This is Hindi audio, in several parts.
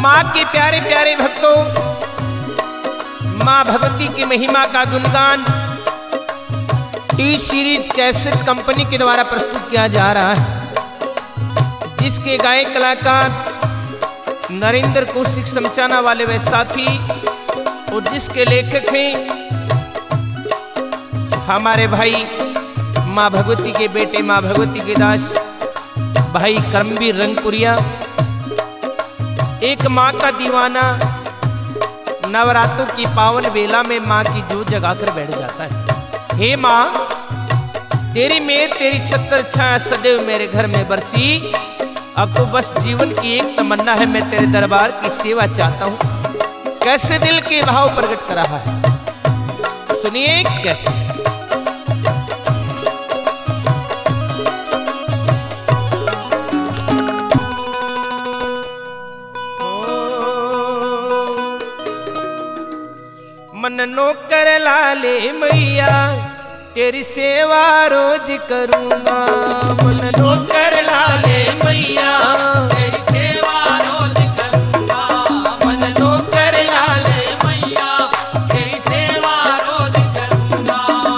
माँ के प्यारे प्यारे भक्तों, माँ भगवती की महिमा का गुणगान टी सीरीज कैसेट कंपनी के द्वारा प्रस्तुत किया जा रहा है, जिसके गायक कलाकार नरेंद्र कौशिक समचाना वाले वे साथी और जिसके लेखक हैं हमारे भाई माँ भगवती के बेटे, माँ भगवती के दास भाई करमवीर रंगपुरिया। एक माँ का दीवाना नवरात्रों की पावन बेला में माँ की जोत जगाकर बैठ जाता है। हे माँ, तेरी मेहर तेरी छत्र छाया सदैव मेरे घर में बरसी। अब तो बस जीवन की एक तमन्ना है, मैं तेरे दरबार की सेवा चाहता हूँ। कैसे दिल के भाव प्रकट कर रहा है, सुनिए कैसे। मन नौकर लाले मैया तेरी सेवा रोज करूँगा। मन नौकर लाले मैया तेरी सेवा रोज करूँगा। मन नौकर लाले मैया तेरी सेवा रोज करूँगा।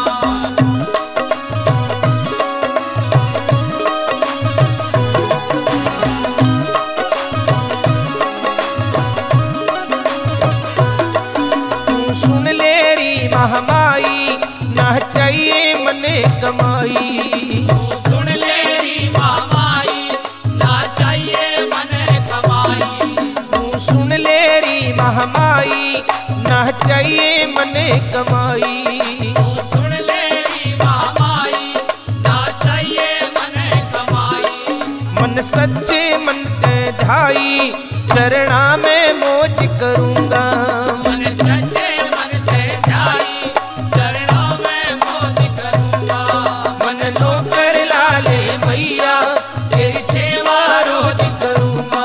तू सुन ले री महामाई, ना चाहिए मने कमाई। तू सुन ले री महामाई, ना चाहिए मने कमाई। तू सुन ले री महामाई, ना चाहिए मने कमाई। तू सुन ले री महामाई, ना चाहिए मने कमाई। मन सच्चे मन ते ढाई, चरणा में मौज करूँगा। मन सच्चे मन ते ढाई, चरणों में मौज करूँगा। मन नौकर लाले मैया तेरी सेवा रोज करूँगा।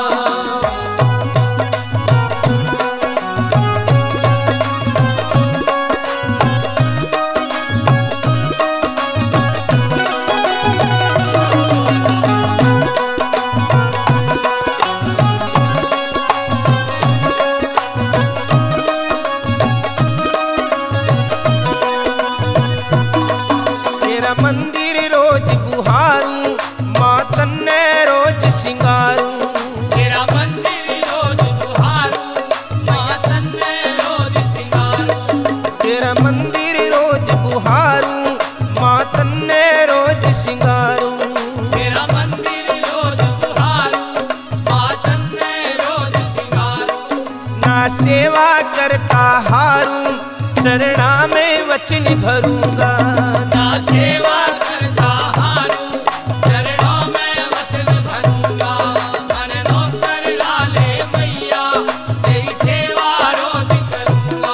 तेरा मंदिर रोज बुहारूं, माँ तन्ने रोज सिंगारूं। तेरा मंदिर रोज बुहारूं, माँ तन्ने रोज सिंगारूं। तेरा मंदिर रोज बुहारूं, माँ तन्ने रोज सिंगारूं। तेरा मंदिर रोज बुहारूं, माँ तन्ने रोज सिंगारूं। ना सेवा करता हारूं, चरणा में वचन भरूंगा। ना सेवा करता हारूं, चरणों में वचन भरूंगा। मन नौकर लाले मैया तेरी सेवा रोज करूंगा।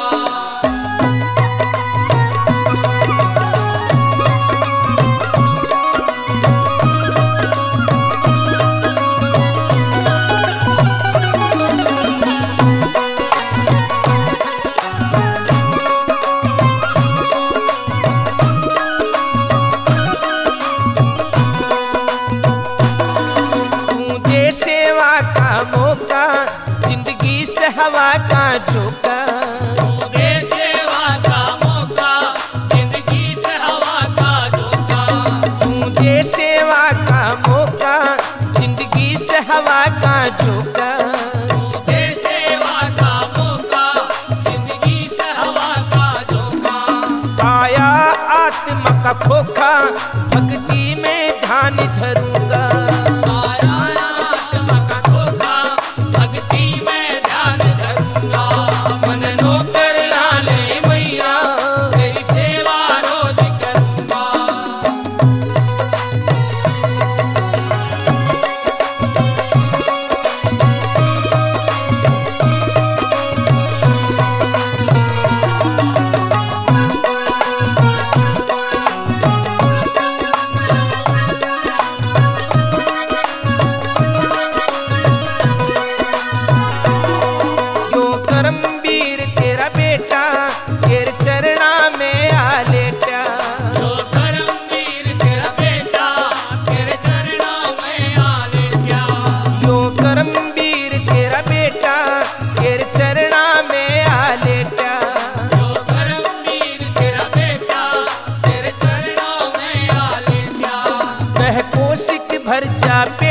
तू दे सेवा का मौका, जिंदगी से हवा का झोंका। तू दे सेवा का मौका, जिंदगी से हवा का झोंका। तू दे सेवा का मौका, जिंदगी से हवा का झोंका। तू दे सेवा का मौका, जिंदगी से हवा का झोंका। पाया आत्मा का खोखा, भक्ति में ध्यान धरूंगा। आया आत्मा का खोखा, भक्ति में ध्यान धरूंगा।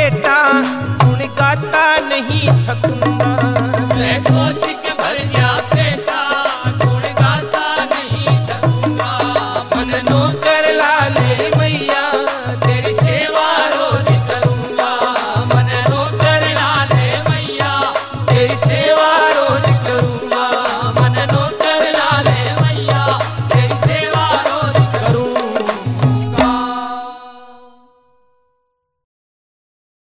बेटा गुण गाता नहीं थकूंगा। मैं कोशिश